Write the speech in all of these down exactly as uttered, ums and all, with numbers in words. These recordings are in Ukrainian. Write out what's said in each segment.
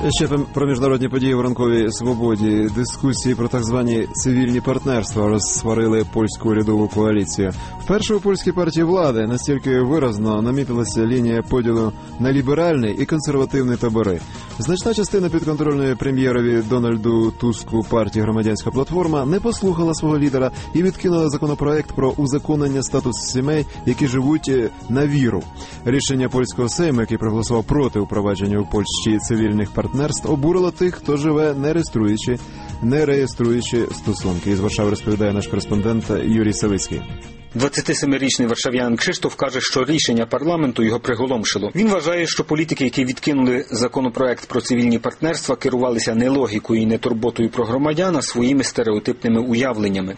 Ще про міжнародні події в ранковій свободі. Дискусії про так звані цивільні партнерства розсварили польську урядову коаліцію. Вперше у польській партії влади настільки виразно намітилася лінія поділу на ліберальний і консервативний табори. Значна частина підконтрольної прем'єрові Дональду Туску партії «Громадянська платформа» не послухала свого лідера і відкинула законопроект про узаконення статусу сімей, які живуть на віру. Рішення польського Сейму, який проголосував проти впровадження у Польщі цивільних партнерств, обурило тих, хто живе не реєструючи, не реєструючи стосунки. Із Варшави розповідає наш кореспондент Юрій Савицький. двадцятисемирічний варшав'янин Кшиштоф каже, що рішення парламенту його приголомшило. Він вважає, що політики, які відкинули законопроект про цивільні партнерства, керувалися не логікою і не турботою про громадян, а своїми стереотипними уявленнями.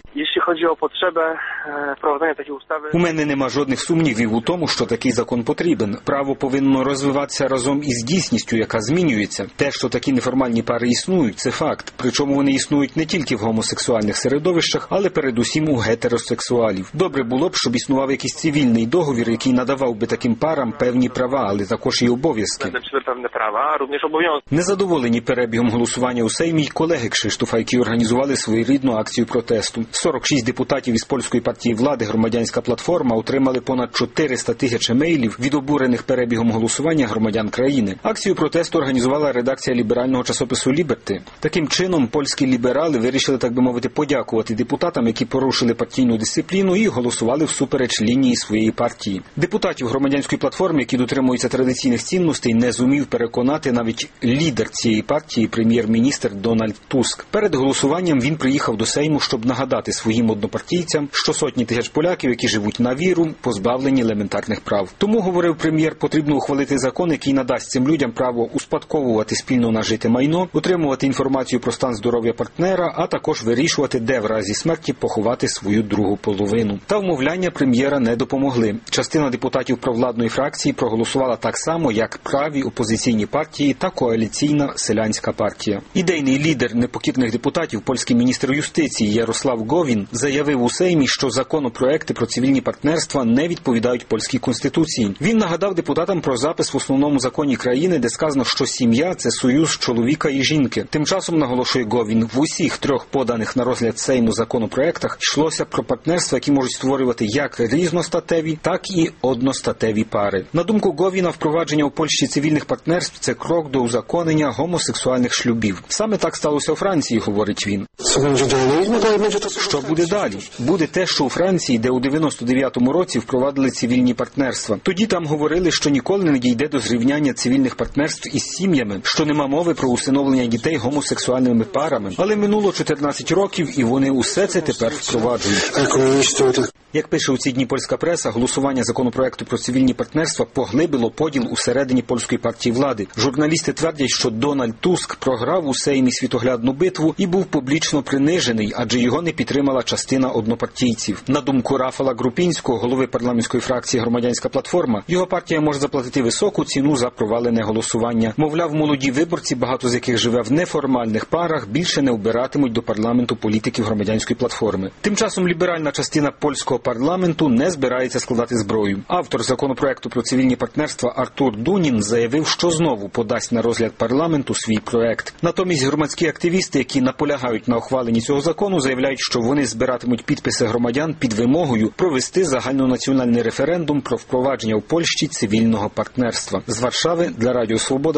У мене нема жодних сумнівів у тому, що такий закон потрібен. Право повинно розвиватися разом із дійсністю, яка змінюється. Те, що такі неформальні пари існують, це факт. Причому вони існують не тільки в гомосексуальних середовищах, але передусім у гетеросексуалів. Добре було б, щоб існував якийсь цивільний договір, який надавав би таким парам певні права, але також і обов'язки. Незадоволені перебігом голосування у Сеймі й колеги Кшиштофа, які організували своєрідну акцію протесту. сорок шість депутатів із польської партії влади «Громадянська платформа» отримали понад чотириста тисяч емейлів від обурених перебігом голосування громадян країни. Акцію протесту організувала редакція ліберального часопису «Ліберти». Таким чином, польські ліберали вирішили, так би мовити, подякувати депутатам, які порушили партійну дисципліну і голосували всупереч лінії своєї партії. Депутатів «Громадянської платформи», які дотримуються традиційних цінностей, не зумів переконати навіть лідер цієї партії, прем'єр-міністр Дональд Туск. Перед голосуванням він приїхав до Сейму, щоб нагадати своїм однопартійцям, що сотні тисяч поляків, які живуть на віру, позбавлені елементарних прав. Тому, говорив прем'єр, потрібно ухвалити закон, який надасть цим людям право успадковувати спільно нажите майно, отримувати інформацію про стан здоров'я партнера, а також вирішувати, де в разі смерті поховати свою другу половину. Та вмовляння прем'єра не допомогли. Частина депутатів провладної фракції проголосувала так само, як праві опозиційні партії та коаліційна селянська партія. Ідейний лідер непокірних депутатів, польський міністр юстиції Ярослав Говін, заявив у Сеймі, що законопроекти про цивільні партнерства не відповідають польській конституції. Він нагадав депутатам про запис в основному законі країни, де сказано, що сім'я – це союз чоловіка і жінки. Тим часом, наголошує Говін, в усіх трьох поданих на розгляд Сейму законопроектах йшлося про партнерства, які можуть створювати як різностатеві, так і одностатеві пари. На думку Говіна, впровадження у Польщі цивільних партнерств – це крок до узаконення гомосексуальних шлюбів. Саме так сталося у Франції, говорить він. Що буде далі? Буде те, що у Франції, де у дев'яносто дев'ятому році впровадили цивільні партнерства. Тоді там говорили, що ніколи не дійде до зрівняння цивільних партнерств із сім'ями, що нема мови про усиновлення дітей гомосексуальними парами. Але минуло чотирнадцять років, і вони усе це тепер впроваджують. Як пише у ці дні польська преса, голосування законопроекту про цивільні партнерства поглибило поділ усередині польської партії влади. Журналісти твердять, що Дональд Туск програв у Сеймі світоглядну битву і був публічно принижений, адже його не підтримала частина однопартійців. На думку Рафала Групінського, голови парламентської фракції «Громадянська платформа», його партія може заплатити високу ціну за провалене голосування. Мовляв, молоді виборці, багато з яких живе в неформальних парах, більше не обиратимуть до парламенту політиків «Громадянської платформи». Тим часом ліберальна частина польського парламенту не збирається складати зброю. Автор законопроекту про цивільні партнерства Артур Дунін заявив, що знову подасть на розгляд парламенту свій проект. Натомість громадські активісти, які наполягають на ухваленні цього закону, заявляють, що вони збиратимуть підписи громадян під вимогою провести загальнонаціональний референдум про впровадження у Польщі цивільного партнерства. З Варшави для Радіо Свобода